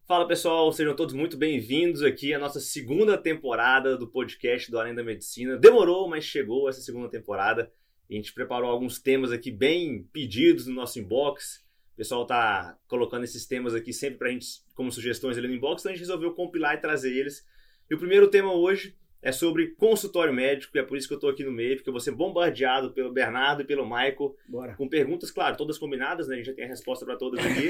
Fala pessoal, sejam todos muito bem-vindos aqui à nossa segunda temporada do podcast do Além da Medicina. Demorou, mas chegou essa segunda temporada. A gente preparou alguns temas aqui bem pedidos no nosso inbox. O pessoal tá colocando esses temas aqui sempre pra gente como sugestões ali no inbox, então a gente resolveu compilar e trazer eles. E o primeiro tema hoje é sobre consultório médico, e é por isso que eu tô aqui no meio, porque eu vou ser bombardeado pelo Bernardo e pelo Michael. Bora. Com perguntas, claro, todas combinadas, né? A gente já tem a resposta para todas aqui.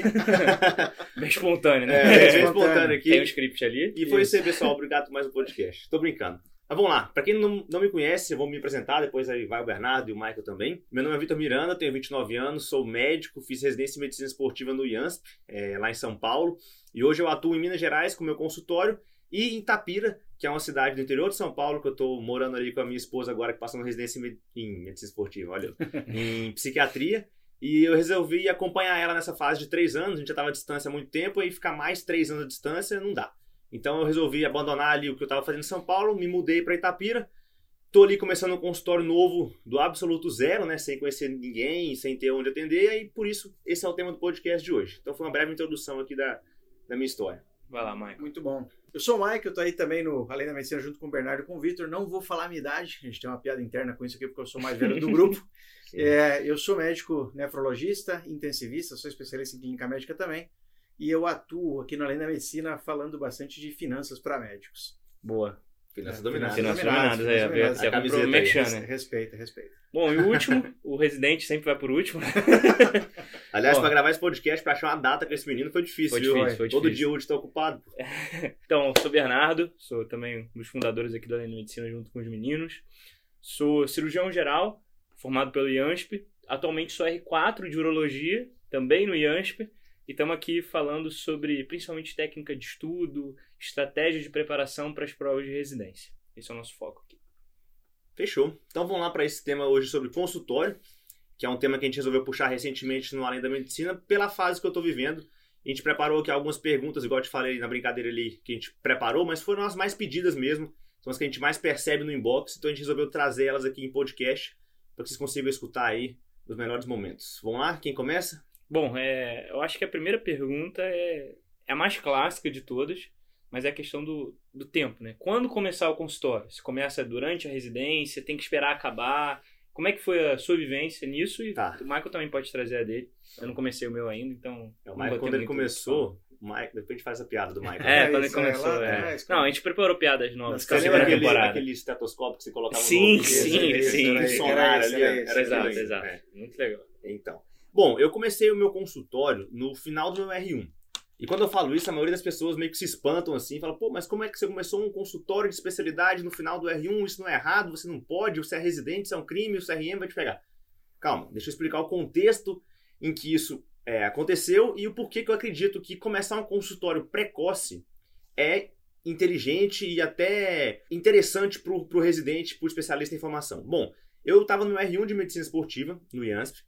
Bem espontâneo, né? Bem espontâneo aqui. Tem um script ali. E foi isso aí, pessoal. Obrigado por mais um podcast. Tô brincando. Mas vamos lá. Para quem não me conhece, eu vou me apresentar, depois aí vai o Bernardo e o Michael também. Meu nome é Vitor Miranda, tenho 29 anos, sou médico, fiz residência em medicina esportiva no IANSP, lá em São Paulo. E hoje eu atuo em Minas Gerais com meu consultório e em Itapira, que é uma cidade do interior de São Paulo, que eu tô morando ali com a minha esposa agora, que passou na residência em medicina esportiva, olha, em psiquiatria. E eu resolvi acompanhar ela nessa fase de 3 anos, a gente já estava à distância há muito tempo, e ficar mais 3 anos à distância não dá. Então eu resolvi abandonar ali o que eu estava fazendo em São Paulo, me mudei para Itapira, tô ali começando um consultório novo do absoluto zero, né, sem conhecer ninguém, sem ter onde atender, e por isso esse é o tema do podcast de hoje. Então foi uma breve introdução aqui da minha história. Vai lá, Michael. Muito bom. Eu sou o Mike, eu tô aí também no Além da Medicina junto com o Bernardo e com o Vitor. Não vou falar a minha idade, a gente tem uma piada interna com isso aqui porque eu sou mais velho do grupo. Eu sou médico nefrologista, intensivista, sou especialista em clínica médica também. E eu atuo aqui no Além da Medicina falando bastante de finanças para médicos. Boa. Finanças dominadas. Finanças dominadas, a camiseta aí. Respeita. Bom, e o último, o residente sempre vai por último. Aliás, para gravar esse podcast, para achar uma data com esse menino foi difícil, viu? Foi Todo difícil. dia hoje tá ocupado. Então, sou Bernardo, sou também um dos fundadores aqui do Além da Medicina junto com os meninos. Sou cirurgião geral, formado pelo IANSP. Atualmente sou R4 de urologia, também no IANSP. E estamos aqui falando sobre, principalmente, técnica de estudo, estratégia de preparação para as provas de residência. Esse é o nosso foco aqui. Fechou. Então vamos lá para esse tema hoje sobre consultório, que é um tema que a gente resolveu puxar recentemente no Além da Medicina, pela fase que eu estou vivendo. A gente preparou aqui algumas perguntas, igual eu te falei na brincadeira ali, que a gente preparou, mas foram as mais pedidas mesmo, são as que a gente mais percebe no inbox, então a gente resolveu trazer elas aqui em podcast, para que vocês consigam escutar aí nos melhores momentos. Vamos lá? Quem começa? Bom, eu acho que a primeira pergunta é a mais clássica de todas, mas é a questão do tempo, né? Quando começar o consultório? Se começa durante a residência, tem que esperar acabar? Como é que foi a sua vivência nisso? E Tá. o Michael também pode trazer a dele. Eu não comecei o meu ainda, então... O Michael, quando ele começou, depois a gente faz a piada do Michael. Quando ele começou, Não, a gente preparou piadas novas. Você lembra aquele estetoscópio que você colocava sim, no sim. Um sonar ali? Exato. Muito legal. Então, bom, eu comecei o meu consultório no final do meu R1. E quando eu falo isso, a maioria das pessoas meio que se espantam assim, fala, pô, mas como é que você começou um consultório de especialidade no final do R1? Isso não é errado, você não pode, você é residente, isso é um crime, o CRM vai te pegar. Calma, deixa eu explicar o contexto em que isso aconteceu e o porquê que eu acredito que começar um consultório precoce é inteligente e até interessante pro residente, pro especialista em formação. Bom, eu estava no R1 de medicina esportiva, no IANSP,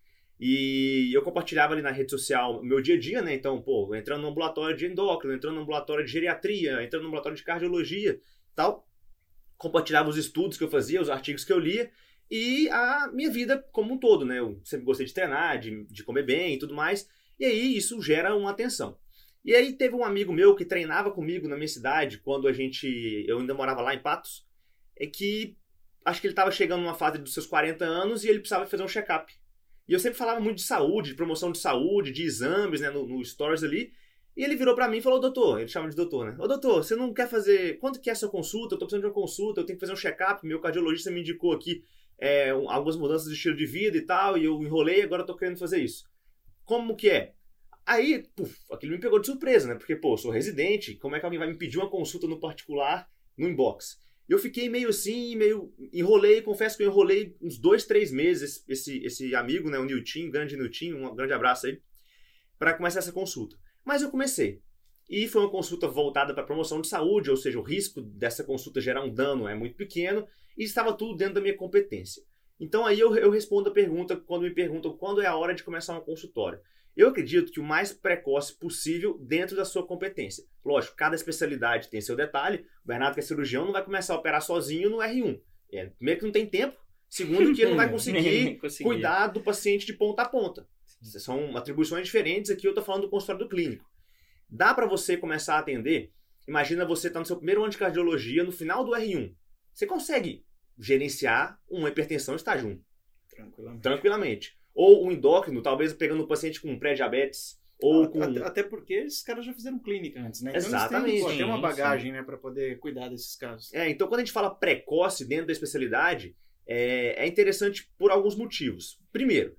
e eu compartilhava ali na rede social o meu dia a dia, né? Então, pô, entrando no ambulatório de endócrino, entrando no ambulatório de geriatria, entrando no ambulatório de cardiologia, tal. Compartilhava os estudos que eu fazia, os artigos que eu lia e a minha vida como um todo, né? Eu sempre gostei de treinar, de comer bem e tudo mais. E aí isso gera uma atenção. E aí teve um amigo meu que treinava comigo na minha cidade, quando eu ainda morava lá em Patos, que acho que ele estava chegando numa fase dos seus 40 anos e ele precisava fazer um check-up. E eu sempre falava muito de saúde, de promoção de saúde, de exames, né, no stories ali. E ele virou pra mim e falou, doutor, ele chama de doutor, né? Ô doutor, você não quer fazer... Quanto que é a sua consulta? Eu tô precisando de uma consulta, eu tenho que fazer um check-up. Meu cardiologista me indicou aqui algumas mudanças de estilo de vida e tal, e eu enrolei, agora eu tô querendo fazer isso. Como que é? Aí, aquilo me pegou de surpresa, né? Porque, pô, eu sou residente, como é que alguém vai me pedir uma consulta no particular, no inbox? Eu fiquei meio assim, enrolei, confesso que eu enrolei uns 2, 3 meses esse amigo, né, o Nilton, o grande Nilton, um grande abraço aí, para começar essa consulta. Mas eu comecei. E foi uma consulta voltada para promoção de saúde, ou seja, o risco dessa consulta gerar um dano é muito pequeno e estava tudo dentro da minha competência. Então aí eu respondo a pergunta quando me perguntam quando é a hora de começar um consultório. Eu acredito que o mais precoce possível dentro da sua competência. Lógico, cada especialidade tem seu detalhe. O Bernardo, que é cirurgião, não vai começar a operar sozinho no R1. Primeiro que não tem tempo, segundo que ele não vai conseguir cuidar do paciente de ponta a ponta. São atribuições diferentes, aqui eu estou falando do consultório do clínico. Dá para você começar a atender. Imagina você tá no seu primeiro ano de cardiologia, no final do R1. Você consegue gerenciar uma hipertensão estágio 1. Tranquilamente. Ou um endócrino, talvez pegando um paciente com pré-diabetes. Ou com... Até porque esses caras já fizeram clínica antes, né? Então Exatamente. Eles têm uma bagagem, né, para poder cuidar desses casos. Então quando a gente fala precoce dentro da especialidade, é interessante por alguns motivos. Primeiro,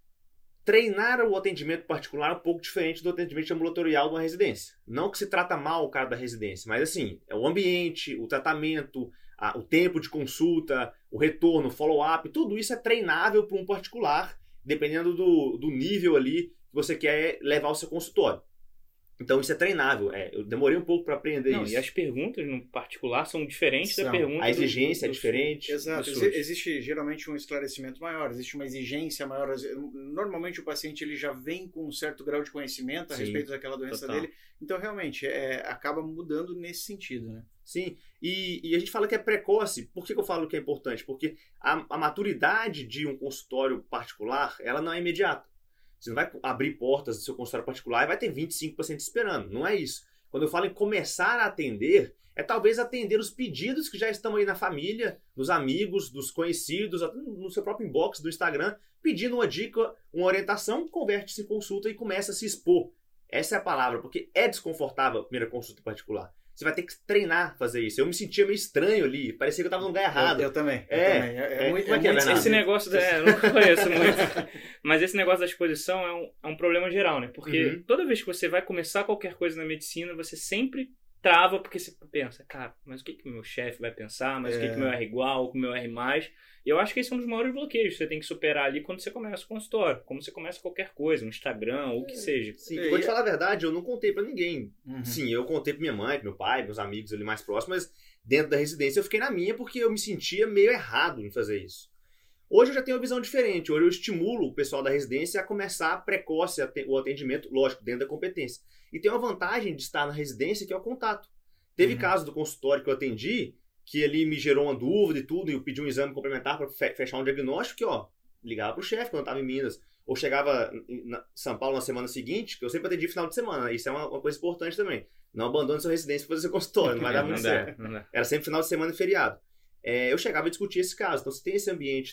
treinar o atendimento particular é um pouco diferente do atendimento ambulatorial de uma residência. Não que se trata mal o cara da residência, mas assim, é o ambiente, o tratamento, o tempo de consulta, o retorno, o follow-up, tudo isso é treinável para um particular, dependendo do nível ali que você quer levar o seu consultório. Então isso é treinável. Eu demorei um pouco para aprender isso. E as perguntas, no particular, são diferentes da pergunta. A exigência é diferente. Exato. Existe geralmente um esclarecimento maior, existe uma exigência maior. Normalmente o paciente ele já vem com um certo grau de conhecimento a respeito daquela doença dele. Então realmente acaba mudando nesse sentido, né? Sim, e a gente fala que é precoce. Por que eu falo que é importante? Porque a maturidade de um consultório particular, ela não é imediata. Você não vai abrir portas do seu consultório particular e vai ter 25 pacientes esperando. Não é isso. Quando eu falo em começar a atender, é talvez atender os pedidos que já estão aí na família, dos amigos, dos conhecidos, no seu próprio inbox do Instagram, pedindo uma dica, uma orientação, converte-se em consulta e começa a se expor. Essa é a palavra, porque é desconfortável a primeira consulta particular. Você vai ter que treinar fazer isso. Eu me sentia meio estranho ali. Parecia que eu estava no lugar errado. Eu também. Como é que é, esse negócio... eu não conheço muito. Mas esse negócio da exposição é um problema geral, né? Porque toda vez que você vai começar qualquer coisa na medicina, você sempre trava porque você pensa, cara, mas o que o meu chefe vai pensar? Mas o que o meu R igual? O que o meu R mais? E eu acho que esse é um dos maiores bloqueios que você tem que superar ali quando você começa o consultório. Como você começa qualquer coisa, no Instagram, ou o que seja. Sim, vou te falar a verdade, eu não contei pra ninguém. Sim, eu contei pra minha mãe, pro meu pai, meus amigos ali mais próximos, mas dentro da residência eu fiquei na minha porque eu me sentia meio errado em fazer isso. Hoje eu já tenho uma visão diferente. Hoje eu estimulo o pessoal da residência a começar precoce o atendimento, lógico, dentro da competência. E tem uma vantagem de estar na residência que é o contato. Teve caso do consultório que eu atendi, que ele me gerou uma dúvida e tudo, e eu pedi um exame complementar para fechar um diagnóstico, que ligava pro chefe quando eu estava em Minas, ou chegava em São Paulo na semana seguinte, que eu sempre atendi final de semana. Isso é uma coisa importante também. Não abandone sua residência para fazer seu consultório, não vai dar muito certo. Era sempre final de semana e feriado. Eu chegava e discutia esse caso. Então, você tem esse ambiente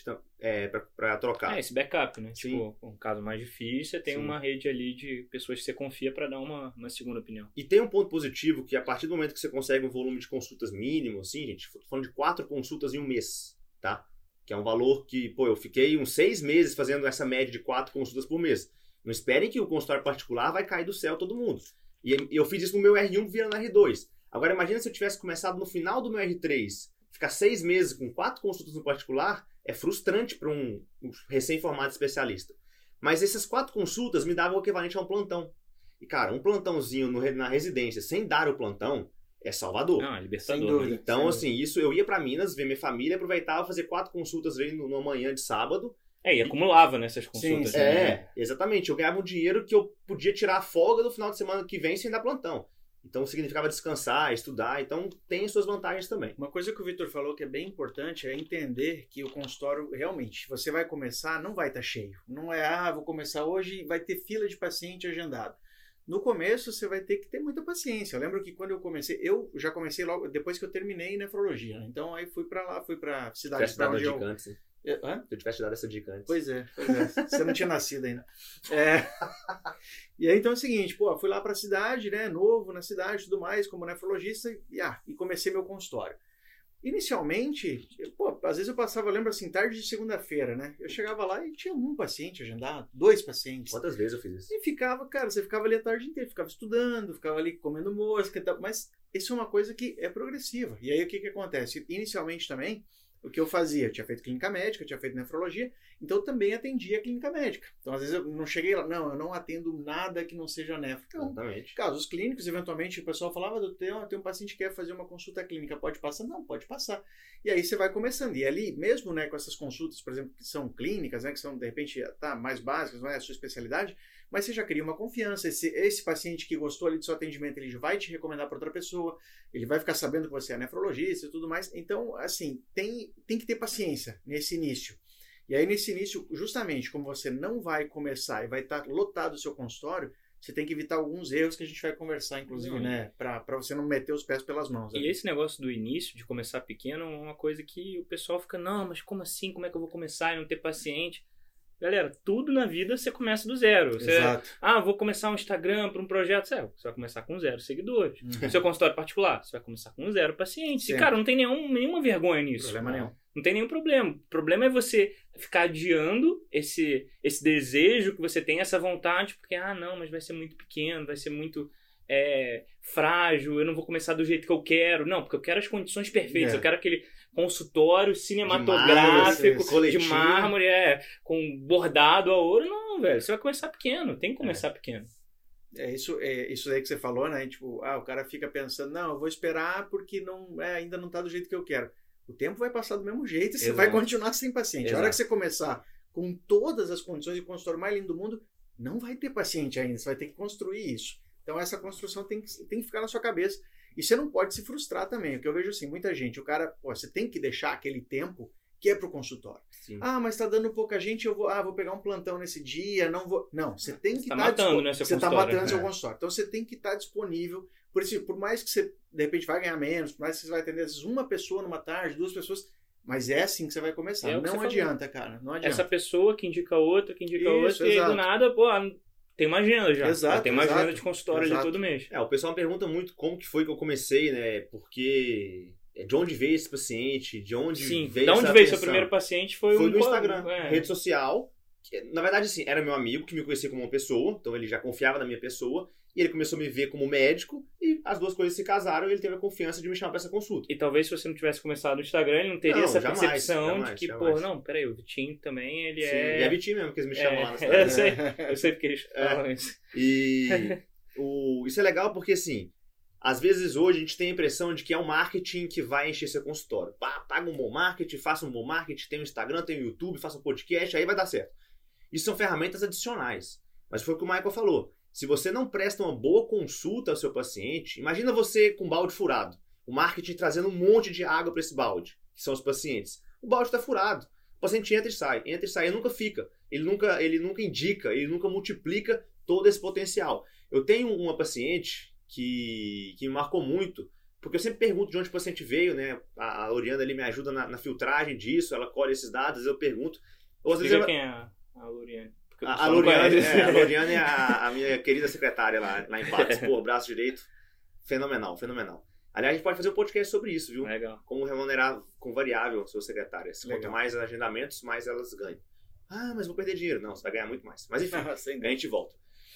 para trocar. Esse backup, né? Sim. Tipo, um caso mais difícil, você tem uma rede ali de pessoas que você confia para dar uma segunda opinião. E tem um ponto positivo que a partir do momento que você consegue um volume de consultas mínimo, assim, gente, tô falando de 4 consultas em um mês, tá? Que é um valor que, eu fiquei uns 6 meses fazendo essa média de 4 consultas por mês. Não esperem que o consultório particular vai cair do céu todo mundo. E eu fiz isso no meu R1 virando R2. Agora, imagina se eu tivesse começado no final do meu R3, ficar 6 meses com 4 consultas no particular é frustrante para um recém-formado especialista. Mas essas 4 consultas me davam o equivalente a um plantão. E, cara, um plantãozinho na residência sem dar o plantão é salvador. Não, é libertador. Então, assim, isso eu ia para Minas, ver minha família, aproveitava fazer 4 consultas ali numa manhã de sábado. E acumulava nessas consultas. Sim, exatamente. Eu ganhava um dinheiro que eu podia tirar a folga do final de semana que vem sem dar plantão. Então significava descansar, estudar, então tem suas vantagens também. Uma coisa que o Vitor falou que é bem importante é entender que o consultório realmente, você vai começar, não vai estar cheio. Não é, vou começar hoje e vai ter fila de paciente agendado. No começo você vai ter que ter muita paciência. Eu lembro que quando eu já comecei logo depois que eu terminei nefrologia. Então aí fui para cidade para onde eu... Se eu tivesse dado essa dica antes. Pois é. Você não tinha nascido ainda. E aí, então é o seguinte, fui lá para a cidade, né, novo na cidade, tudo mais, como nefrologista, e comecei meu consultório. Inicialmente, às vezes eu passava, eu lembro assim, tarde de segunda-feira, né, eu chegava lá e tinha um paciente agendado, 2 pacientes. Quantas vezes eu fiz isso? E você ficava ali a tarde inteira, ficava estudando, ficava ali comendo mosca e tal, mas isso é uma coisa que é progressiva. E aí o que acontece? Inicialmente também, o que eu fazia? Eu tinha feito clínica médica, eu tinha feito nefrologia, então eu também atendia a clínica médica. Então, às vezes, eu não cheguei lá, eu não atendo nada que não seja nefro. Então, exatamente. Casos clínicos, eventualmente, o pessoal falava, tem um paciente que quer fazer uma consulta clínica, pode passar? Não, pode passar. E aí você vai começando. E ali, mesmo, né, com essas consultas, por exemplo, que são clínicas, né, que são, de repente, mais básicas, não é a sua especialidade, mas você já cria uma confiança. Esse paciente que gostou ali do seu atendimento, ele vai te recomendar para outra pessoa, ele vai ficar sabendo que você é nefrologista e tudo mais. Então, assim, tem que ter paciência nesse início. E aí, nesse início, justamente como você não vai começar e vai estar lotado o seu consultório, você tem que evitar alguns erros que a gente vai conversar, inclusive, né? Pra você não meter os pés pelas mãos. E esse negócio do início, de começar pequeno, é uma coisa que o pessoal fica, não, mas como assim? Como é que eu vou começar e não ter paciente? Galera, tudo na vida você começa do zero. Exato. Vou começar um Instagram para um projeto. Você vai começar com 0 seguidores. Seu consultório particular, você vai começar com 0 pacientes. Sempre. E, cara, não tem nenhuma vergonha nisso. Problema nenhum. Não tem nenhum problema. O problema é você ficar adiando esse desejo que você tem, essa vontade, porque, não, mas vai ser muito pequeno, vai ser muito frágil, eu não vou começar do jeito que eu quero. Não, porque eu quero as condições perfeitas, eu quero aquele consultório cinematográfico de mármore, com bordado a ouro. Não, velho, você vai começar pequeno, tem que começar pequeno. Isso daí que você falou, né? Tipo, o cara fica pensando, não, eu vou esperar porque ainda não tá do jeito que eu quero. O tempo vai passar do mesmo jeito e você vai continuar sem paciente. Exato. A hora que você começar com todas as condições de consultório mais lindo do mundo, não vai ter paciente ainda, você vai ter que construir isso. Então essa construção tem que ficar na sua cabeça. E você não pode se frustrar também. O que eu vejo assim, muita gente, o cara, você tem que deixar aquele tempo que é pro consultório. Sim. Mas tá dando pouca gente, eu vou pegar um plantão nesse dia, não vou... Não, você tem que estar matando, né, você tá matando seu consultório. Então você tem que estar disponível. Por mais que você, de repente, vai ganhar menos, por mais que você vai atender às vezes uma pessoa numa tarde, 2 pessoas, mas é assim que você vai começar. Não adianta, cara. Não adianta. Essa pessoa que indica outra, outra, Isso, e aí do nada, tem uma agenda já. Exato, tem uma agenda de consultório de todo mês. O pessoal me pergunta muito como que foi que eu comecei, né? Porque de onde veio esse paciente, de onde veio essa veio seu atenção? primeiro paciente foi no Instagram, É. rede social. Que, na verdade, assim, era meu amigo que me conhecia como uma pessoa, então ele já confiava na minha pessoa, e ele começou a me ver como médico, e as duas coisas se casaram, e ele teve a confiança de me chamar pra essa consulta. E talvez se você não tivesse começado no Instagram, ele não teria essa jamais, percepção de que, jamais. pô, não, peraí, o Vitinho também, ele Sim, é... E é Vitinho mesmo que eles me chamam lá no Instagram. Eu sei porque eles falam isso. E isso é legal porque, assim, às vezes hoje a gente tem a impressão de que é o marketing que vai encher seu consultório. Paga um bom marketing, faça um bom marketing, tem o Instagram, tem o YouTube, faça um podcast, aí vai dar certo. Isso são ferramentas adicionais. Mas foi o que o Michael falou. Se você não presta uma boa consulta ao seu paciente, imagina você com um balde furado. O marketing trazendo um monte de água para esse balde, que são os pacientes. O balde está furado. O paciente entra e sai, ele nunca fica. Ele nunca indica, ele nunca multiplica todo esse potencial. Eu tenho uma paciente que me marcou muito, porque eu sempre pergunto de onde o paciente veio, né? A Loriana ali me ajuda na filtragem disso, ela colhe esses dados, eu pergunto. Quem é a Loriane? A Loriane é a minha querida secretária lá em Patos, pô, braço direito, fenomenal. Aliás, a gente pode fazer um podcast sobre isso, viu? Legal. Como remunerar com variável suas secretárias. Quanto mais agendamentos, mais elas ganham. Mas vou perder dinheiro. Não, você vai ganhar muito mais. Mas enfim, a gente volta.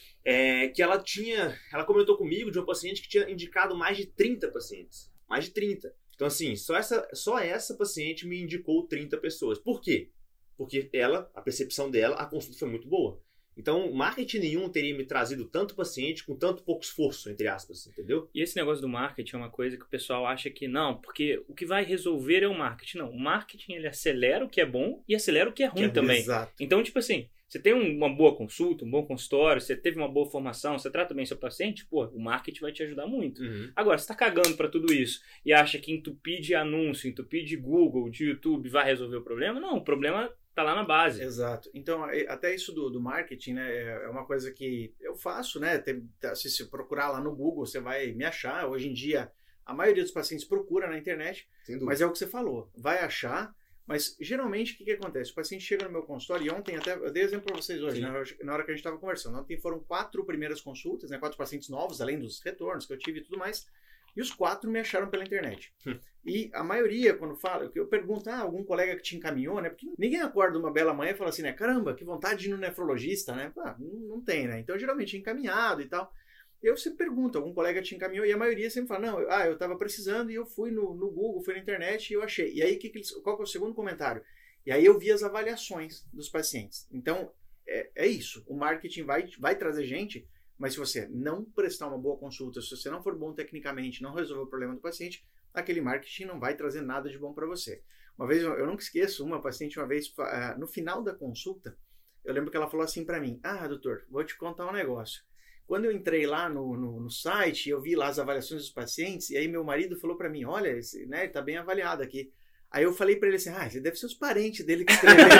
Que ela comentou comigo de uma paciente que tinha indicado mais de 30 pacientes. Mais de 30. Então assim, só essa paciente me indicou 30 pessoas. Por quê? Porque a percepção dela, a consulta foi muito boa. Então, marketing nenhum teria me trazido tanto paciente com tanto pouco esforço, entre aspas, entendeu? E esse negócio do marketing é uma coisa que o pessoal acha que não, porque o que vai resolver é o marketing. Não, o marketing ele acelera o que é bom e acelera o que é ruim também. Exato. Então, tipo assim, você tem uma boa consulta, um bom consultório, você teve uma boa formação, você trata bem seu paciente, pô, o marketing vai te ajudar muito. Uhum. Agora, você tá cagando pra tudo isso e acha que entupir de anúncio, entupir de Google, de YouTube vai resolver o problema? Não, o problema tá lá na base. Exato. Então, até isso do marketing, né, é uma coisa que eu faço, né, se você procurar lá no Google, você vai me achar. Hoje em dia, a maioria dos pacientes procura na internet, mas é o que você falou, vai achar, mas geralmente o que acontece? O paciente chega no meu consultório, e ontem até, eu dei exemplo para vocês hoje, né, na hora que a gente estava conversando, ontem foram 4 primeiras consultas, né, 4 pacientes novos, além dos retornos que eu tive e tudo mais, e os 4 me acharam pela internet. E a maioria, quando fala, eu pergunto, algum colega que te encaminhou, né? Porque ninguém acorda uma bela manhã e fala assim, né? Caramba, que vontade de ir no nefrologista, né? Não tem, né? Então, geralmente, é encaminhado e tal. Eu sempre pergunto, algum colega te encaminhou? E a maioria sempre fala, não, eu estava precisando e eu fui no Google, fui na internet e eu achei. E aí, qual que é o segundo comentário? E aí eu vi as avaliações dos pacientes. Então, é isso. O marketing vai trazer gente, mas se você não prestar uma boa consulta, se você não for bom tecnicamente, não resolver o problema do paciente, aquele marketing não vai trazer nada de bom para você. Uma vez, eu nunca esqueço, uma paciente, uma vez, no final da consulta, eu lembro que ela falou assim para mim, doutor, vou te contar um negócio. Quando eu entrei lá no site, eu vi lá as avaliações dos pacientes, e aí meu marido falou para mim, olha, né, tá bem avaliado aqui. Aí eu falei pra ele assim, você deve ser os parentes dele que escreveram.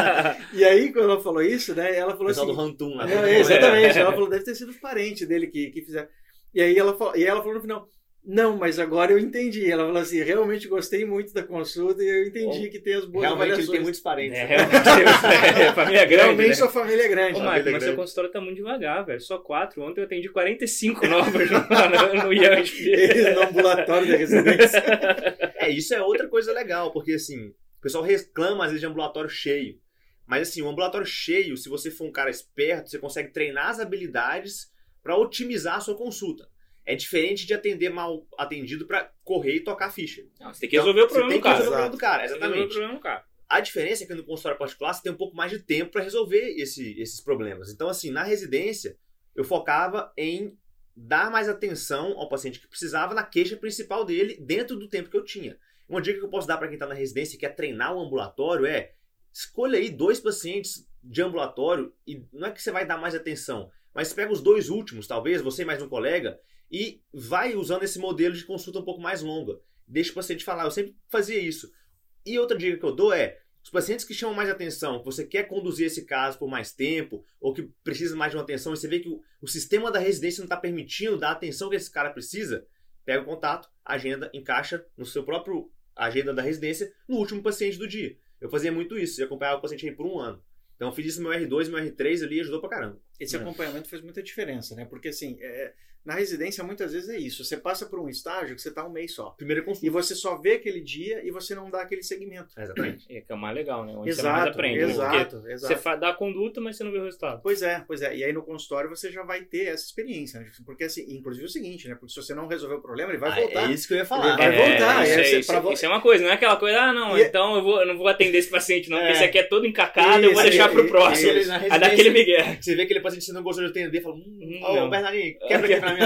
E aí, quando ela falou isso, né, ela falou assim... O pessoal do Rantum lá. Exatamente, ela falou, deve ter sido os parentes dele que fizeram. E aí ela falou no final, não, mas agora eu entendi. Ela falou assim, realmente gostei muito da consulta e eu entendi que tem as boas realmente avaliações. Ele tem muitos parentes. Realmente, família grande, realmente né? sua família é grande. Ô, Marco, mas seu consultório tá muito devagar, velho. Só 4. Ontem eu atendi 45 novas no IANSP. No ambulatório da residência. Isso é outra coisa legal, porque assim, o pessoal reclama às vezes de ambulatório cheio. Mas assim, o ambulatório cheio, se você for um cara esperto, você consegue treinar as habilidades para otimizar a sua consulta. É diferente de atender mal atendido para correr e tocar ficha. Não, você tem que resolver o problema do cara. Você tem que resolver o problema do cara, exatamente. Tem que resolver o problema do cara. A diferença é que no consultório particular você tem um pouco mais de tempo para resolver esses problemas. Então, assim, na residência, eu focava em dar mais atenção ao paciente que precisava na queixa principal dele dentro do tempo que eu tinha. Uma dica que eu posso dar para quem está na residência e quer treinar o ambulatório é escolha aí 2 pacientes de ambulatório e não é que você vai dar mais atenção, mas pega os 2 últimos, talvez, você e mais um colega, e vai usando esse modelo de consulta um pouco mais longa. Deixa o paciente falar, eu sempre fazia isso. E outra dica que eu dou é, os pacientes que chamam mais atenção, que você quer conduzir esse caso por mais tempo, ou que precisa mais de uma atenção, e você vê que o sistema da residência não está permitindo dar a atenção que esse cara precisa, pega o contato, agenda, encaixa no seu próprio agenda da residência, no último paciente do dia. Eu fazia muito isso, eu acompanhava o paciente aí por 1 ano. Então eu fiz isso no meu R2, meu R3 ali, ajudou pra caramba. Esse acompanhamento faz muita diferença, né? Porque assim, na residência muitas vezes é isso. Você passa por um estágio que você tá 1 mês só. Primeira consulta. E você só vê aquele dia e você não dá aquele segmento. Exatamente. É que é o mais legal, né? Onde Exato, você mais aprende. exato. Você dá a conduta, mas você não vê o resultado. Pois é. E aí no consultório você já vai ter essa experiência, né? Porque assim, inclusive o seguinte, né? Porque se você não resolver o problema, ele vai voltar. É isso que eu ia falar. Ele vai voltar. Isso é uma coisa, não é aquela coisa, então eu não vou atender esse paciente não, porque esse aqui é todo encacado, eu vou deixar pro próximo. Aí dá aquele migué. Você vê aquele paciente que você não gostou de atender, fala, Bernardinho, quebra aqui pra mim.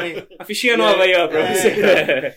A fichinha nova aí, ó, pra você.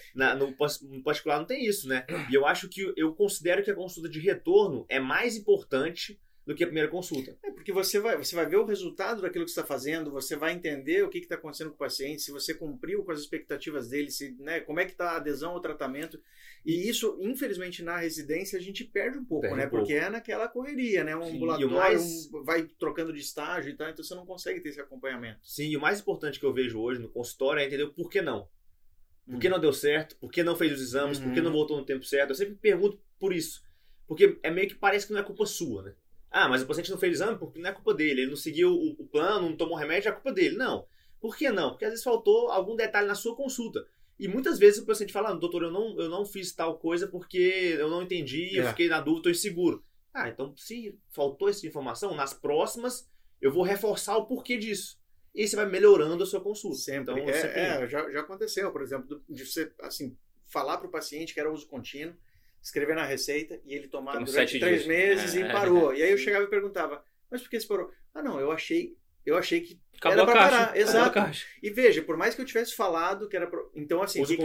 No particular não tem isso, né? E eu acho que eu considero que a consulta de retorno é mais importante do que a primeira consulta. Porque você vai ver o resultado daquilo que você está fazendo, você vai entender o que está acontecendo com o paciente, se você cumpriu com as expectativas dele, como é que está a adesão ao tratamento. E isso, infelizmente, na residência a gente perde um pouco, né? Porque é naquela correria, né? Um ambulatório vai trocando de estágio e tal, então você não consegue ter esse acompanhamento. Sim, e o mais importante que eu vejo hoje no consultório é entender o porquê não. Por que não deu certo? Por que não fez os exames? Por que não voltou no tempo certo? Eu sempre pergunto por isso. Porque é meio que parece que não é culpa sua, né? Mas o paciente não fez exame porque não é culpa dele. Ele não seguiu o plano, não tomou remédio, é culpa dele. Não. Por que não? Porque às vezes faltou algum detalhe na sua consulta. E muitas vezes o paciente fala, doutor, eu não fiz tal coisa porque eu não entendi, eu fiquei na dúvida, estou inseguro. Então se faltou essa informação, nas próximas eu vou reforçar o porquê disso. E aí você vai melhorando a sua consulta. Sempre. Então, já aconteceu, por exemplo, de você assim, falar para o paciente que era uso contínuo, escrever na receita e ele tomar durante 3 meses e parou. E aí eu chegava e perguntava, mas por que você parou? Não, eu achei que acabou era pra parar. Exato. Caixa. E veja, por mais que eu tivesse falado que era então assim, uso o que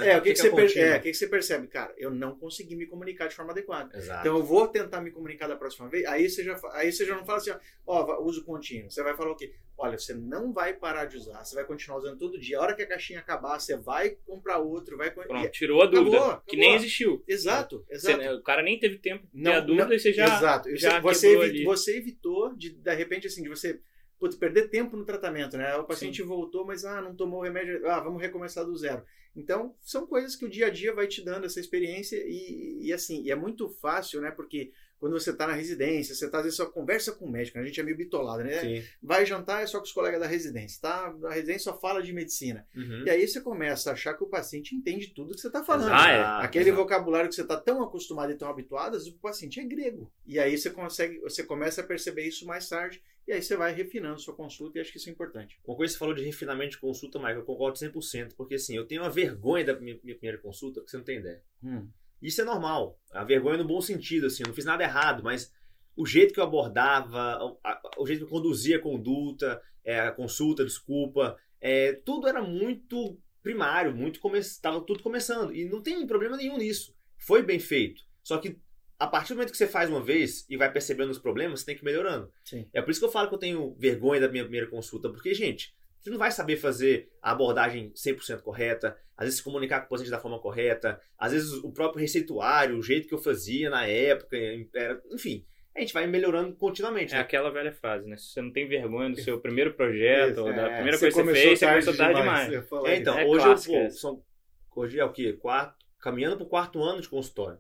você percebe? Cara, eu não consegui me comunicar de forma adequada. Exato. Então eu vou tentar me comunicar da próxima vez. Aí você já não fala assim, uso contínuo. Você vai falar o quê? Olha, você não vai parar de usar, você vai continuar usando todo dia. A hora que a caixinha acabar, você vai comprar outro, Pronto, tirou a dúvida. Acabou. Que nem existiu. Exato. O cara nem teve tempo de ter a dúvida e você já. Exato. Já você evitou de repente assim, de você perder tempo no tratamento, né? O paciente voltou, mas não tomou o remédio, vamos recomeçar do zero. Então, são coisas que o dia a dia vai te dando essa experiência e assim, e é muito fácil, né? Porque quando você está na residência, você às vezes só conversa com o médico, né? A gente é meio bitolado, né? Sim. Vai jantar é só com os colegas da residência, tá? A residência só fala de medicina. E aí você começa a achar que o paciente entende tudo que você está falando. Aquele vocabulário que você está tão acostumado e tão habituado, às vezes o paciente é grego. E aí você começa a perceber isso mais tarde. E aí você vai refinando sua consulta e acho que isso é importante. Uma coisa que você falou de refinamento de consulta, Michael, eu concordo 100%, porque assim, eu tenho uma vergonha da minha primeira consulta, que você não tem ideia. Isso é normal, a vergonha no bom sentido, assim, eu não fiz nada errado, mas o jeito que eu abordava, o jeito que eu conduzia a conduta, a consulta, desculpa, tudo era muito primário, estava tudo começando, e não tem problema nenhum nisso, foi bem feito, só que a partir do momento que você faz uma vez e vai percebendo os problemas, você tem que ir melhorando. Sim. É por isso que eu falo que eu tenho vergonha da minha primeira consulta, porque, gente, Você não vai saber fazer a abordagem 100% correta, às vezes se comunicar com o paciente da forma correta, às vezes o próprio receituário, o jeito que eu fazia na época, enfim, a gente vai melhorando continuamente. É né? aquela velha frase, né? Se você não tem vergonha do seu primeiro projeto, ou da primeira Você coisa que você fez, você começou tarde demais. demais. Então, É hoje clássica eu, essa. hoje é o quê? Caminhando pro 4º ano de consultório.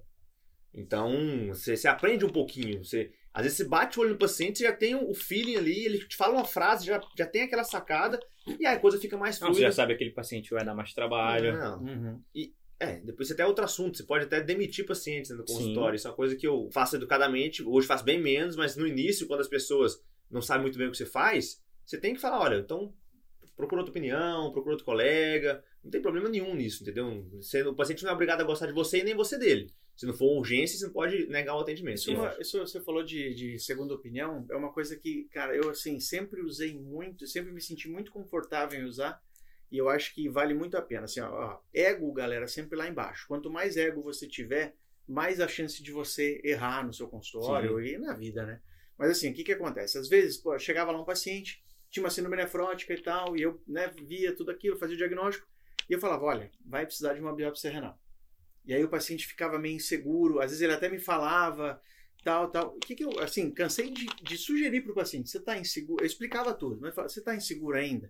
Então, você aprende um pouquinho. Às vezes você bate o olho no paciente, você já tem o feeling ali, ele te fala uma frase, já tem aquela sacada, e aí a coisa fica mais Não, fluida. você já sabe que aquele paciente vai dar mais trabalho. Não. Uhum. Depois você tem outro assunto, você pode até demitir pacientes no consultório. Sim. Isso é uma coisa que eu faço educadamente, hoje faço bem menos, mas no início, quando as pessoas não sabem muito bem o que você faz, você tem que falar, olha, então procura outra opinião, procura outro colega, não tem problema nenhum nisso, entendeu? O paciente não é obrigado a gostar de você e nem você dele. Se não for uma urgência, você não pode negar o atendimento. Isso você falou de segunda opinião, é uma coisa que, cara, eu assim, sempre usei muito, sempre me senti muito confortável em usar, e eu acho que vale muito a pena. Assim, ó, ego, galera, sempre lá embaixo. Quanto mais ego você tiver, mais a chance de você errar no seu consultório e na vida, né? Mas assim, o que acontece? Às vezes, pô, chegava lá um paciente, tinha uma síndrome nefrótica e tal, e eu, né, via tudo aquilo, fazia o diagnóstico, e eu falava, olha, vai precisar de uma biópsia renal. E aí o paciente ficava meio inseguro, às vezes ele até me falava, tal. O que eu, assim, cansei de sugerir para o paciente, você está inseguro? Eu explicava tudo, mas eu falava, você está inseguro ainda?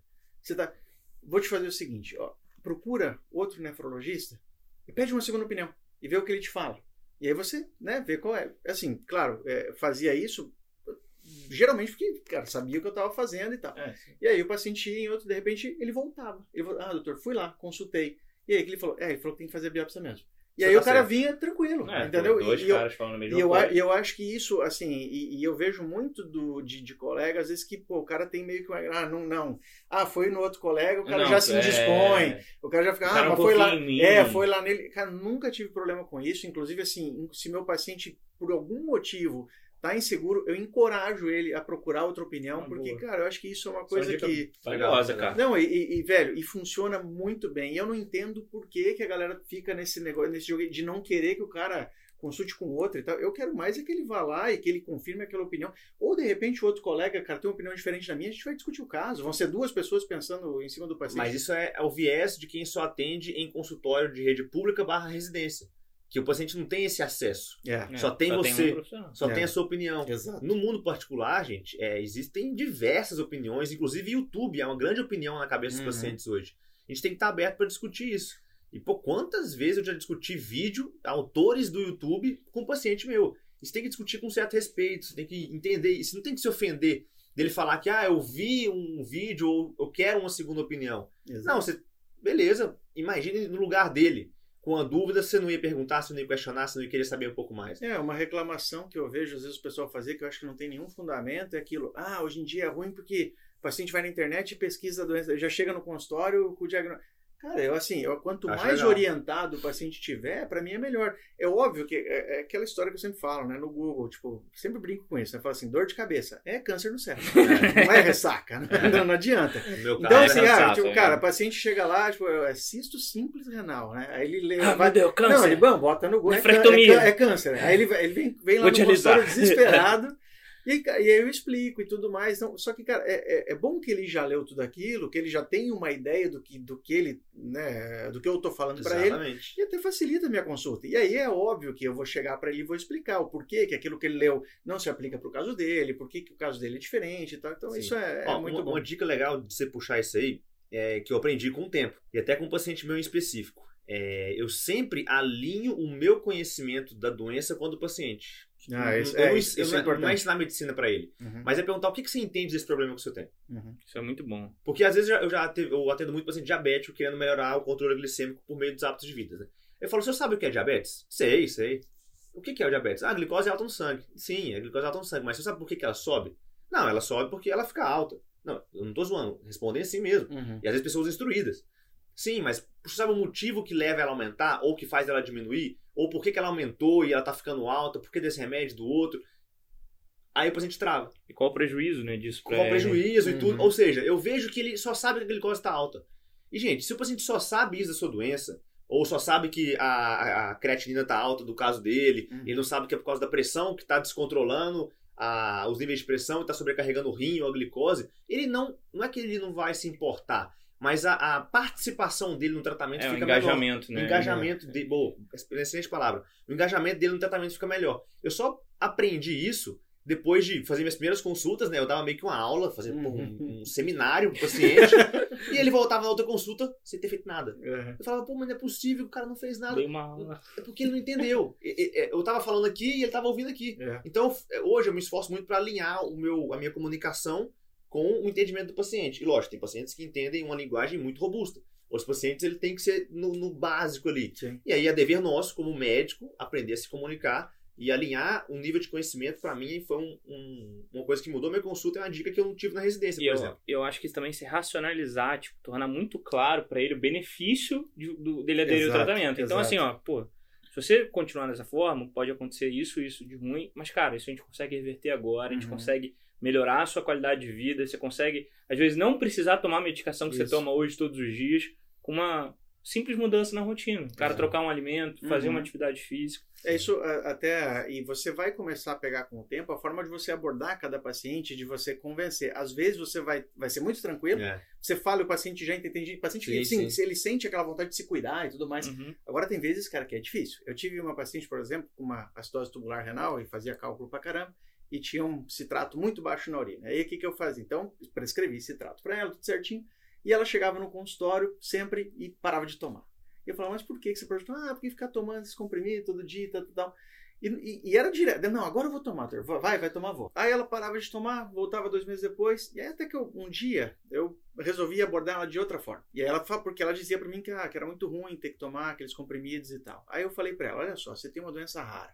Vou te fazer o seguinte, ó, procura outro nefrologista e pede uma segunda opinião e vê o que ele te fala. E aí você, né, vê qual é. Assim, claro, fazia isso geralmente porque, cara, sabia o que eu estava fazendo e tal. E aí o paciente ia em outro, de repente, ele voltava. Doutor, fui lá, consultei. E aí ele falou que tem que fazer a biópsia mesmo. E aí o cara vinha tranquilo, entendeu? Dois caras falando a mesma coisa. E eu acho que isso, assim, e eu vejo muito de colega, às vezes que, pô, o cara tem meio que foi no outro colega, o cara já se indispõe, o cara já fica, mas foi lá, foi lá nele. Cara, nunca tive problema com isso, inclusive, assim, se meu paciente, por algum motivo, tá inseguro, eu encorajo ele a procurar outra opinião, porque, cara, eu acho que isso é uma coisa que... valiosa, cara. Não, velho, e funciona muito bem. E eu não entendo por que a galera fica nesse negócio, nesse jogo de não querer que o cara consulte com outro e tal. Eu quero mais que ele vá lá e que ele confirme aquela opinião. Ou, de repente, o outro colega, cara, tem uma opinião diferente da minha, a gente vai discutir o caso. Vão ser duas pessoas pensando em cima do paciente. Mas isso é o viés de quem só atende em consultório de rede pública / residência. Que o paciente não tem esse acesso. Só tem você. Só tem a sua opinião. Exato. No mundo particular, gente, existem diversas opiniões. Inclusive, YouTube é uma grande opinião na cabeça dos pacientes hoje. A gente tem que estar aberto para discutir isso. E, pô, quantas vezes eu já discuti vídeo, autores do YouTube, com um paciente meu? Isso tem que discutir com certo respeito. Você tem que entender. Isso não tem que se ofender dele falar que, eu vi um vídeo ou eu quero uma segunda opinião. Exato. Não, beleza. Imagine no lugar dele. Com a dúvida, você não ia perguntar, você não ia questionar, você não ia querer saber um pouco mais. Uma reclamação que eu vejo, às vezes, o pessoal fazer, que eu acho que não tem nenhum fundamento, é aquilo, hoje em dia é ruim porque o paciente vai na internet e pesquisa a doença, já chega no consultório com o diagnóstico. Cara, quanto Acho mais legal. orientado o paciente tiver, para mim é melhor. É óbvio que é aquela história que eu sempre falo, né, no Google, tipo, sempre brinco com isso, né, falo assim, dor de cabeça, é câncer no cérebro, não é ressaca, não adianta. Então, assim, cara, o paciente chega lá, tipo, é cisto simples renal, né, aí ele lê, meu Deus, câncer. Não, ele bota no Google, é câncer, aí ele vem lá no consultório desesperado. E aí eu explico e tudo mais. Então, só que, cara, é bom que ele já leu tudo aquilo, que ele já tem uma ideia do que ele, né, do que eu tô falando para ele. E até facilita a minha consulta. E aí é óbvio que eu vou chegar para ele e vou explicar o porquê que aquilo que ele leu não se aplica pro caso dele, por que o caso dele é diferente e tal. Então, isso é muito bom. Uma dica legal de você puxar isso aí, que eu aprendi com o tempo, e até com um paciente meu em específico. Eu sempre alinho o meu conhecimento da doença com o do paciente. Isso é importante. Não é ensinar medicina para ele, mas é perguntar o que você entende desse problema que você tem. Isso é muito bom. Porque às vezes eu atendo muito paciente diabético querendo melhorar o controle glicêmico por meio dos hábitos de vida. Né? Eu falo, o senhor sabe o que é diabetes? Sei. O que é o diabetes? A glicose é alta no sangue. Sim, a glicose é alta no sangue, mas você sabe por que ela sobe? Não, ela sobe porque ela fica alta. Não, eu não tô zoando, respondem assim mesmo. E às vezes pessoas instruídas. Sim, mas você sabe o motivo que leva ela a aumentar ou que faz ela diminuir? Ou por que ela aumentou e ela tá ficando alta? Por que desse remédio, do outro? Aí o paciente trava. E qual o prejuízo, né, disso? Qual o prejuízo e tudo. Ou seja, eu vejo que ele só sabe que a glicose está alta. E, gente, se o paciente só sabe isso da sua doença, ou só sabe que a creatinina está alta do caso dele, ele não sabe que é por causa da pressão que está descontrolando os níveis de pressão e está sobrecarregando o rim ou a glicose, ele não é que ele não vai se importar, mas a participação dele no tratamento fica melhor. Engajamento, né? O engajamento dele, excelente palavra. O engajamento dele no tratamento fica melhor. Eu só aprendi isso depois de fazer minhas primeiras consultas, né? Eu dava meio que uma aula, fazendo um seminário pro paciente, e ele voltava na outra consulta sem ter feito nada. Eu falava, mas não é possível, o cara não fez nada. Dei uma aula. É porque ele não entendeu. Eu tava falando aqui e ele tava ouvindo aqui. Então, hoje eu me esforço muito para alinhar a minha comunicação com o entendimento do paciente. E lógico, tem pacientes que entendem uma linguagem muito robusta. Os pacientes, ele tem que ser no básico ali. Sim. E aí é dever nosso, como médico, aprender a se comunicar e alinhar um nível de conhecimento. Para mim, foi uma coisa que mudou minha consulta. É uma dica que eu não tive na residência, por exemplo. Eu acho que também se racionalizar, tipo, tornar muito claro para ele o benefício dele aderir ao tratamento. Então, assim, se você continuar dessa forma, pode acontecer isso de ruim, mas, cara, isso a gente consegue reverter agora, a gente consegue melhorar a sua qualidade de vida, você consegue, às vezes, não precisar tomar a medicação que você toma hoje todos os dias, com uma simples mudança na rotina. O cara trocar um alimento, fazer uma atividade física. É isso, até, e você vai começar a pegar com o tempo a forma de você abordar cada paciente, de você convencer. Às vezes você vai ser muito tranquilo, você fala e o paciente já entende, o paciente ele sente aquela vontade de se cuidar e tudo mais. Agora tem vezes, cara, que é difícil. Eu tive uma paciente, por exemplo, com uma acidose tubular renal e fazia cálculo pra caramba, e tinha um citrato muito baixo na urina. Aí o que eu fazia? Então, prescrevi citrato pra ela, tudo certinho, e ela chegava no consultório sempre e parava de tomar. E eu falava, mas por que você perguntou? Porque ficar tomando esses comprimidos todo dia, tal. E era direto. Não, agora eu vou tomar, doutor. Vai tomar, vou. Aí ela parava de tomar, voltava 2 meses depois. E aí até que um dia eu resolvi abordar ela de outra forma. E aí porque ela dizia pra mim que era muito ruim ter que tomar aqueles comprimidos e tal. Aí eu falei pra ela, olha só, você tem uma doença rara.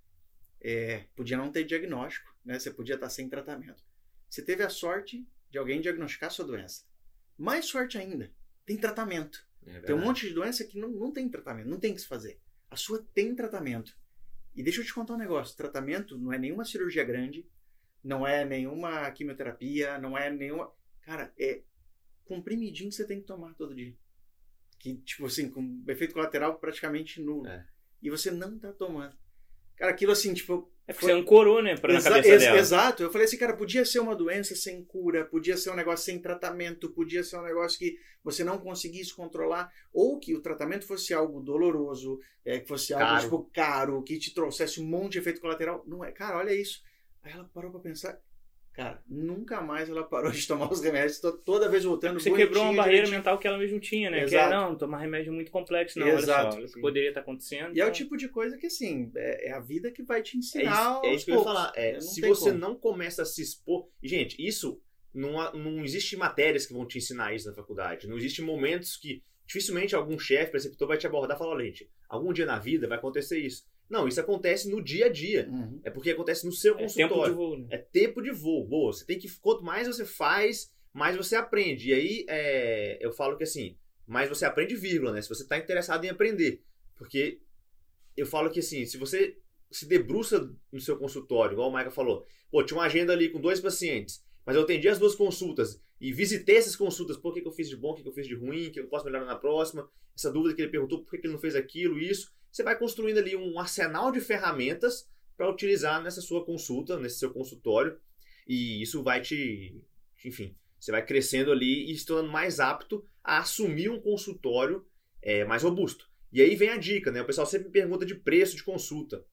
Podia não ter diagnóstico, né? Você podia estar sem tratamento. Você teve a sorte de alguém diagnosticar a sua doença. Mais sorte ainda, tem tratamento. Tem um monte de doença que não tem tratamento, não tem o que se fazer. A sua tem tratamento. E deixa eu te contar um negócio, tratamento não é nenhuma cirurgia grande, não é nenhuma quimioterapia, não é nenhuma... Cara, é comprimidinho que você tem que tomar todo dia. Que, tipo assim, com efeito colateral praticamente nulo. E você não tá tomando. Cara, aquilo assim, tipo... Você ancorou, né, na cabeça dela. Exato. Eu falei assim, cara, podia ser uma doença sem cura, podia ser um negócio sem tratamento, podia ser um negócio que você não conseguisse controlar, ou que o tratamento fosse algo doloroso, que fosse algo, tipo, caro, que te trouxesse um monte de efeito colateral. Não é, cara, olha isso. Aí ela parou pra pensar... Cara, nunca mais ela parou de tomar os remédios, toda vez voltando. Você quebrou uma barreira mental que ela mesmo tinha, né? Que não, tomar remédio muito complexo, não, olha só, isso poderia estar acontecendo. E é o tipo de coisa que, assim, é a vida que vai te ensinar. É isso que eu ia falar. Se você não começa a se expor... E, gente, isso, não existe matérias que vão te ensinar isso na faculdade. Não existe momentos que, dificilmente, algum chefe, preceptor vai te abordar e falar, olha, gente, algum dia na vida vai acontecer isso. Não, isso acontece no dia a dia. É porque acontece no seu consultório. É tempo de voo, né? É tempo de voo. Boa, você tem que... Quanto mais você faz, mais você aprende. E aí, eu falo que assim, mais você aprende, vírgula, né? Se você está interessado em aprender. Porque eu falo que assim, se você se debruça no seu consultório, igual o Michael falou, tinha uma agenda ali com 2 pacientes, mas eu atendi as 2 consultas e visitei essas consultas, o que eu fiz de bom, o que eu fiz de ruim, o que eu posso melhorar na próxima, essa dúvida que ele perguntou, por que ele não fez aquilo, isso. Você vai construindo ali um arsenal de ferramentas para utilizar nessa sua consulta, nesse seu consultório, e isso vai enfim, você vai crescendo ali e se tornando mais apto a assumir um consultório mais robusto. E aí vem a dica, né? O pessoal sempre me pergunta de preço de consulta.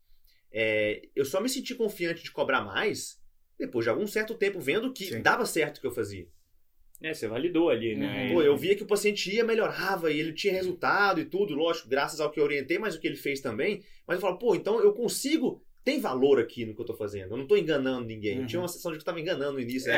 Eu só me senti confiante de cobrar mais depois de algum certo tempo vendo que dava certo o que eu fazia. Você validou ali, né? Eu via que o paciente melhorava e ele tinha resultado e tudo, lógico, graças ao que eu orientei, mas o que ele fez também. Mas eu falo, então eu consigo... Tem valor aqui no que eu tô fazendo. Eu não tô enganando ninguém. Eu tinha uma sensação de que eu tava enganando no início.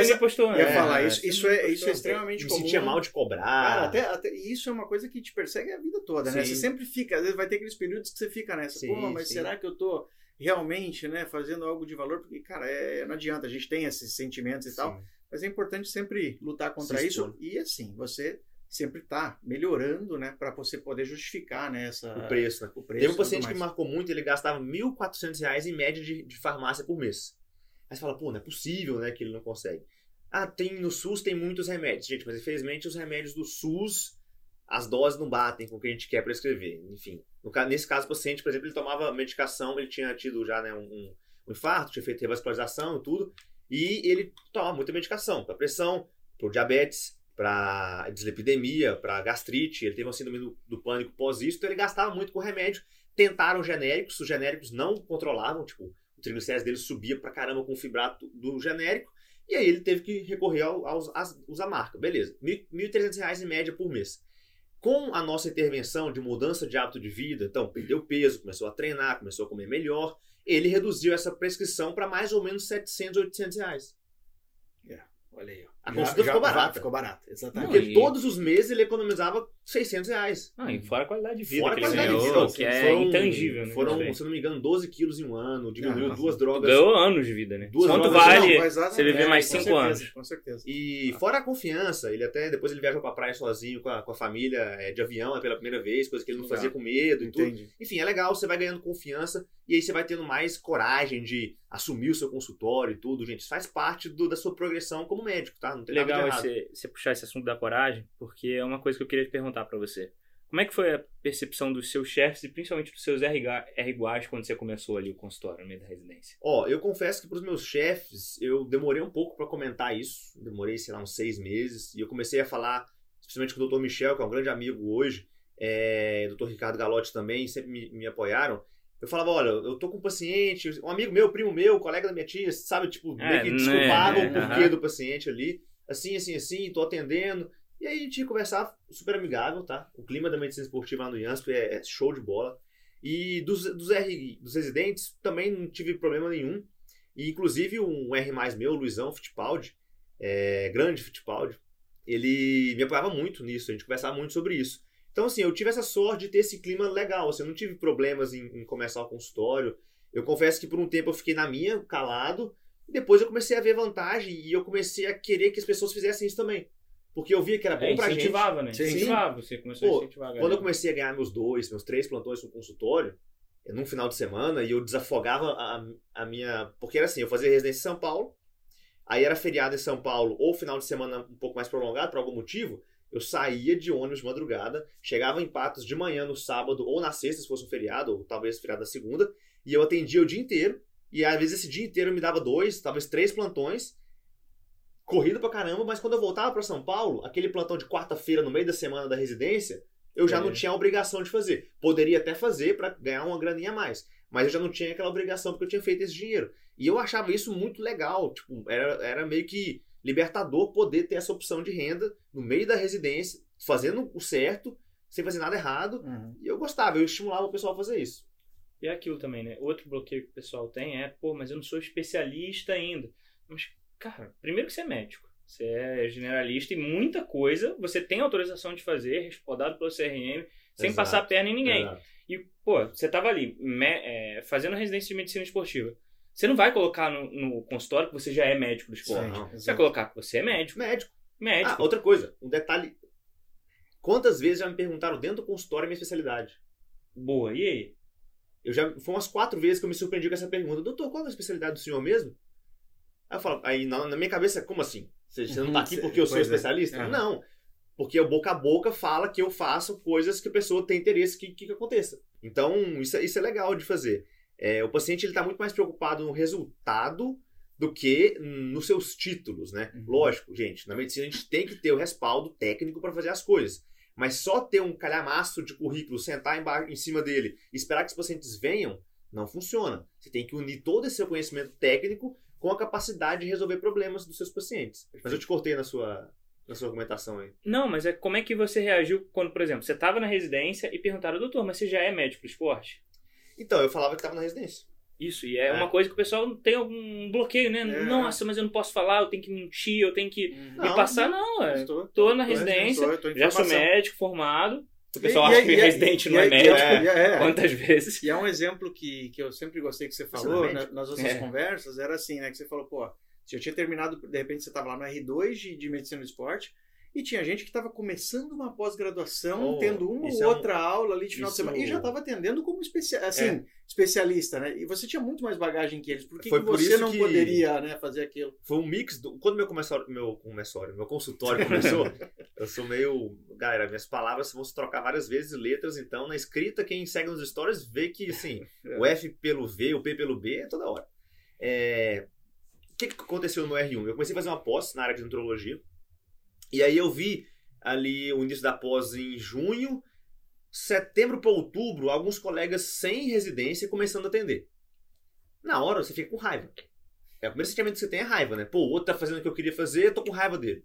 Isso é extremamente comum. Me sentia mal de cobrar. Cara, até isso é uma coisa que te persegue a vida toda, né? Você sempre fica... Às vezes vai ter aqueles períodos que você fica nessa. Mas será que eu tô realmente, né, fazendo algo de valor? Porque, cara, não adianta. A gente tem esses sentimentos e tal. Mas é importante sempre lutar contra isso. E assim, você sempre tá melhorando, né? Para você poder justificar, né? O preço, né? Teve um paciente que marcou muito, ele gastava R$1.400 em média de farmácia por mês. Aí você fala, não é possível, né? Que ele não consegue. No SUS tem muitos remédios. Gente, mas infelizmente os remédios do SUS, as doses não batem com o que a gente quer prescrever. Enfim, nesse caso o paciente, por exemplo, ele tomava medicação, ele tinha tido já, né, um um infarto, tinha feito revascularização e tudo. E ele toma muita medicação para pressão, para diabetes, para dislipidemia, para gastrite. Ele teve uma síndrome do pânico pós isso, então ele gastava muito com remédio. Tentaram genéricos, os genéricos não controlavam, tipo, o triglicérides dele subia pra caramba com o fibrato do genérico. E aí ele teve que recorrer usar marca. Beleza, R$ 1.300 em média por mês. Com a nossa intervenção de mudança de hábito de vida, então perdeu peso, começou a treinar, começou a comer melhor, ele reduziu essa prescrição para mais ou menos R$700, R$800. Olha aí. A consulta ficou barata. Ficou barata, exatamente. Porque todos os meses ele economizava R$600. E fora a qualidade de vida Fora que ele qualidade de ganhou, vida. que é intangível. Né? Foram, se eu não me engano, 12 quilos em um ano, diminuiu duas drogas. Ganhou anos de vida, né? Duas Quanto drogas, vale não, você viver mais 5 anos? Com certeza. E fora a confiança, ele até depois ele viajou pra praia sozinho com a família de avião pela primeira vez, coisa que ele não fazia com medo e tudo. Enfim, é legal, você vai ganhando confiança e aí você vai tendo mais coragem de assumir o seu consultório e tudo, gente. Isso faz parte da sua progressão como médico, tá? Não tem legal nada de errado. você puxar esse assunto da coragem, porque é uma coisa que eu queria te perguntar pra você. Como é que foi a percepção dos seus chefes e principalmente dos seus RGUAs quando você começou ali o consultório no meio da residência? Eu confesso que pros meus chefes, eu demorei um pouco pra comentar isso. Demorei, sei lá, uns 6 meses. E eu comecei a falar, especialmente com o Dr. Michel, que é um grande amigo hoje, Dr. Ricardo Galotti também, sempre me apoiaram. Eu falava, olha, eu tô com um paciente, um amigo meu, primo meu, colega da minha tia, sabe, tipo, meio que desculpava o porquê do paciente ali. Assim, tô atendendo. E aí a gente ia conversar, super amigável, tá? O clima da medicina esportiva lá no IANSP é show de bola. E dos residentes também não tive problema nenhum. E inclusive um R+ meu, o Luizão Fittipaldi, grande Fittipaldi, ele me apoiava muito nisso, a gente conversava muito sobre isso. Então assim, eu tive essa sorte de ter esse clima legal, assim, eu não tive problemas em começar o consultório. Eu confesso que por um tempo eu fiquei na minha, calado, e depois eu comecei a ver vantagem e eu comecei a querer que as pessoas fizessem isso também. Porque eu via que era bom pra gente. Incentivava, né? Incentivava, você começou a incentivar a galera. Quando eu comecei a ganhar meus 3 plantões no consultório, num final de semana, e eu desafogava a minha... Porque era assim, eu fazia residência em São Paulo, aí era feriado em São Paulo, ou final de semana um pouco mais prolongado, por algum motivo, eu saía de ônibus de madrugada, chegava em Patos de manhã no sábado, ou na sexta, se fosse um feriado, ou talvez feriado da segunda, e eu atendia o dia inteiro, e às vezes esse dia inteiro me dava 2, talvez 3 plantões, corrido pra caramba, mas quando eu voltava pra São Paulo, aquele plantão de quarta-feira no meio da semana da residência, eu já não tinha a obrigação de fazer. Poderia até fazer pra ganhar uma graninha a mais, mas eu já não tinha aquela obrigação porque eu tinha feito esse dinheiro. E eu achava isso muito legal, tipo, era meio que libertador poder ter essa opção de renda no meio da residência, fazendo o certo, sem fazer nada errado, e eu gostava, eu estimulava o pessoal a fazer isso. E é aquilo também, né? Outro bloqueio que o pessoal tem mas eu não sou especialista ainda. Mas, cara, primeiro que você é médico, você é generalista e muita coisa você tem autorização de fazer, respaldado pelo CRM, sem passar a perna em ninguém. Exato. E, você tava ali fazendo a residência de medicina esportiva. Você não vai colocar no consultório que você já é médico do esporte. Sim, você vai colocar que você é médico. Médico. Outra coisa, um detalhe. Quantas vezes já me perguntaram dentro do consultório a minha especialidade? Boa, e aí? Foi umas 4 vezes que eu me surpreendi com essa pergunta. Doutor, qual é a especialidade do senhor mesmo? Aí eu falo, na minha cabeça, como assim? Você não tá aqui porque eu sou especialista? Não. Porque o boca a boca fala que eu faço coisas que a pessoa tem interesse que aconteça. Então, isso é legal de fazer. O paciente ele tá muito mais preocupado no resultado do que nos seus títulos, né? Lógico, gente, na medicina a gente tem que ter o respaldo técnico para fazer as coisas. Mas só ter um calhamaço de currículo, sentar em cima dele e esperar que os pacientes venham, não funciona. Você tem que unir todo esse seu conhecimento técnico com a capacidade de resolver problemas dos seus pacientes. Mas eu te cortei na sua argumentação aí. Não, mas como é que você reagiu quando, por exemplo, você estava na residência e perguntaram, doutor, mas você já é médico do esporte? Então, eu falava que estava na residência. Isso, e é uma coisa que o pessoal tem algum bloqueio, né? Nossa, mas eu não posso falar, eu tenho que mentir, eu tenho que me passar. Tô na residência, já sou médico formado. O pessoal acha que residente não é médico. Quantas vezes? E é um exemplo que eu sempre gostei que você falou nas nossas conversas, era assim, né? Que você falou, se eu tinha terminado, de repente você estava lá no R2 de medicina do esporte, e tinha gente que estava começando uma pós-graduação, tendo uma ou outra aula ali de final de semana, e já estava atendendo como especialista, né? E você tinha muito mais bagagem que eles. Por que você não poderia, né, fazer aquilo? Foi um mix. Quando meu consultório começou, eu sou meio... Galera, minhas palavras vão se trocar várias vezes, letras, então na escrita, quem segue nos stories vê que, assim, o F pelo V, o P pelo B é toda hora. O que aconteceu no R1? Eu comecei a fazer uma pós na área de nutrologia. E aí eu vi ali o início da pós em junho, setembro para outubro, alguns colegas sem residência começando a atender. Na hora você fica com raiva. O primeiro sentimento que você tem é raiva, né? Pô, o outro tá fazendo o que eu queria fazer, eu tô com raiva dele.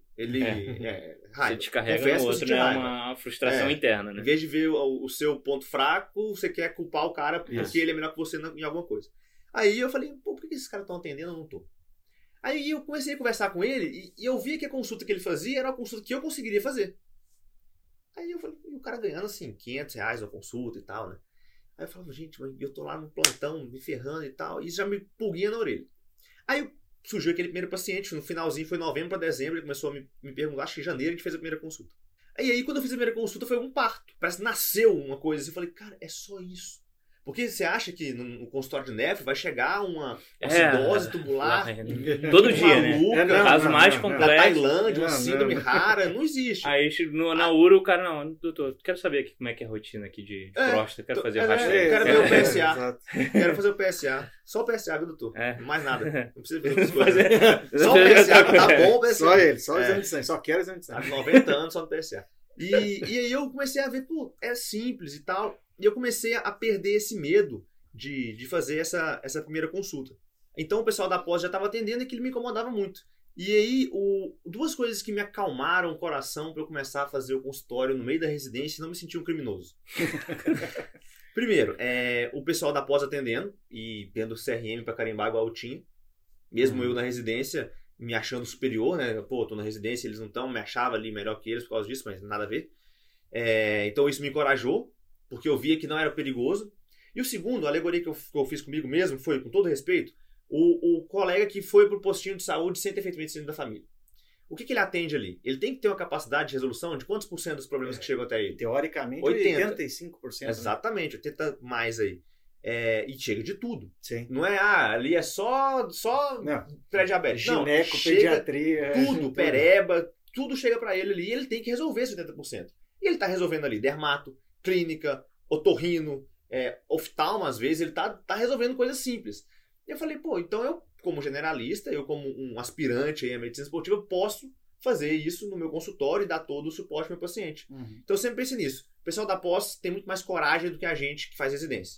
Raiva. Você descarrega Confesso no que eu outro, senti né? raiva. Uma frustração interna, né? Em vez de ver o seu ponto fraco, você quer culpar o cara porque ele é melhor que você em alguma coisa. Aí eu falei, pô, por que esses caras estão atendendo? Eu não tô. Aí eu comecei a conversar com ele e eu vi que a consulta que ele fazia era uma consulta que eu conseguiria fazer. Aí eu falei, e o cara ganhando assim, R$500 a consulta e tal, né? Aí eu falava, gente, mas eu tô lá no plantão, me ferrando e tal, e isso já me pulguinha na orelha. Aí surgiu aquele primeiro paciente, no finalzinho, foi novembro para dezembro, ele começou a me perguntar, acho que em janeiro a gente fez a primeira consulta. Aí quando eu fiz a primeira consulta foi um parto, parece que nasceu uma coisa assim, eu falei, cara, é só isso. Porque você acha que no consultório de nefro vai chegar uma acidose tubular todo dia, maluca, né? Caso mais da complexo. Tailândia, uma síndrome rara, não existe. Aí na URA o cara, não, doutor, quero saber aqui como é que é a rotina aqui de próstata, quero fazer o rastreio. Quero ver o PSA. Quero fazer o PSA. Só o PSA, viu, doutor? Mais nada. Não precisa ver outras coisas. Só o PSA, tá bom o PSA. Só ele, só o exame de sangue, só quero exame de sangue. Há 90 anos só no PSA. E aí eu comecei a ver, pô, é simples e tal. E eu comecei a perder esse medo de fazer essa primeira consulta. Então o pessoal da pós já estava atendendo e aquilo me incomodava muito. E aí, duas coisas que me acalmaram o coração para eu começar a fazer o consultório no meio da residência e não me sentir um criminoso. Primeiro, o pessoal da pós atendendo e tendo CRM para carimbar igual eu tinha. Mesmo eu na residência me achando superior, né? Pô, tô na residência, eles não estão, me achava ali melhor que eles por causa disso, mas nada a ver. Então isso me encorajou, porque eu via que não era perigoso. E o segundo, a alegoria que eu fiz comigo mesmo foi, com todo respeito, o colega que foi pro postinho de saúde sem ter feito medicina da família. O que ele atende ali? Ele tem que ter uma capacidade de resolução de quantos por cento dos problemas que chegam até ele? Teoricamente, 85%. Exatamente, 80% mais aí. E chega de tudo. Sim. Não é, ali é só pré-diabetes. Gineco, chega pediatria. Tudo, pereba, tudo chega para ele ali e ele tem que resolver esses 80%. E ele tá resolvendo ali dermato, clínica, otorrino, oftalmo às vezes, ele tá resolvendo coisas simples. E eu falei, pô, então eu, como generalista, eu como um aspirante aí à medicina esportiva, posso fazer isso no meu consultório e dar todo o suporte ao meu paciente. Então eu sempre pensei nisso. O pessoal da pós tem muito mais coragem do que a gente que faz residência.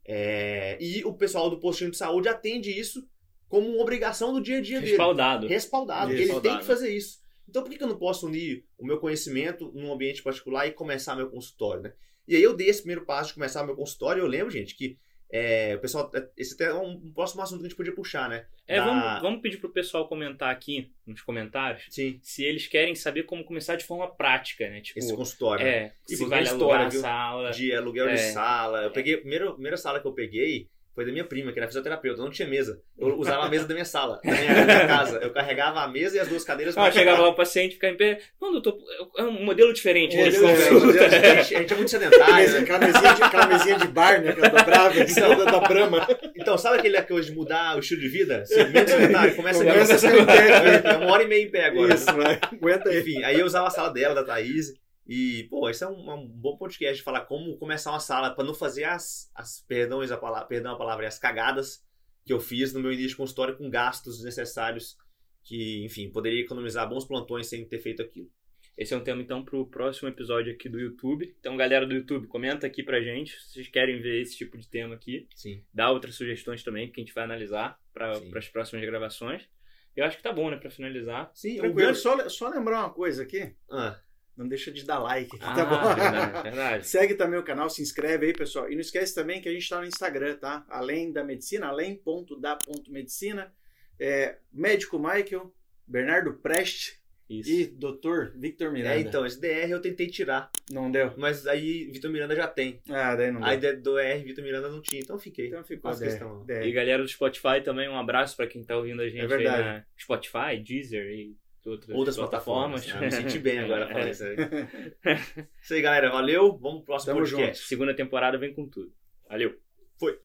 E o pessoal do postinho de saúde atende isso como uma obrigação do dia a dia dele. Respaldado. Ele tem que fazer isso. Então por que eu não posso unir o meu conhecimento num ambiente particular e começar meu consultório, né? E aí eu dei esse primeiro passo de começar meu consultório e eu lembro, gente, que o pessoal, esse até é um próximo assunto que a gente podia puxar, né? Vamos pedir pro pessoal comentar aqui nos comentários. Sim. Se eles querem saber como começar de forma prática, né? Tipo, esse consultório. Se vale alugar a sala. De aluguel de sala. Eu peguei, a primeira sala que eu peguei foi da minha prima, que era fisioterapeuta, não tinha mesa. Eu usava a mesa da minha sala, da minha casa. Eu carregava a mesa e as duas cadeiras. Chegava lá o paciente, ficava em pé. Não, doutor, é um modelo diferente. A gente é muito sedentário. Né? Aquela mesinha de bar, né? Aquela da Brava, da Brahma. Então, sabe aquele coisa de mudar o estilo de vida? Ser menos sedentário? Começa a ficar em pé. É 1h30 em pé agora. Isso, vai. Aguenta aí. Enfim, aí eu usava a sala dela, da Thaís. E, pô, esse é um bom podcast de falar como começar uma sala para não fazer perdão a palavra, as cagadas que eu fiz no meu início de consultório com gastos desnecessários que, enfim, poderia economizar bons plantões sem ter feito aquilo. Esse é um tema, então, pro próximo episódio aqui do YouTube. Então, galera do YouTube, comenta aqui pra gente se vocês querem ver esse tipo de tema aqui. Sim. Dá outras sugestões também que a gente vai analisar para as próximas gravações. Eu acho que tá bom, né, pra finalizar. Sim, tranquilo. Só lembrar uma coisa aqui. Não deixa de dar like aqui, tá bom? Verdade. Segue também o canal, se inscreve aí, pessoal. E não esquece também que a gente tá no Instagram, tá? Além da medicina, além.da.medicina. Médico Michael, Bernardo Preste e Dr. Victor Miranda. Então, esse DR eu tentei tirar. Não deu. Mas aí Victor Miranda já tem. Daí não deu. Aí do R, Victor Miranda não tinha, então fiquei. Então ficou a questão. E galera do Spotify também, um abraço pra quem tá ouvindo a gente aí na Spotify, Deezer e outras plataformas. Me senti bem agora falando isso aí. Isso aí, galera. Valeu. Vamos pro próximo podcast. Segunda temporada vem com tudo. Valeu.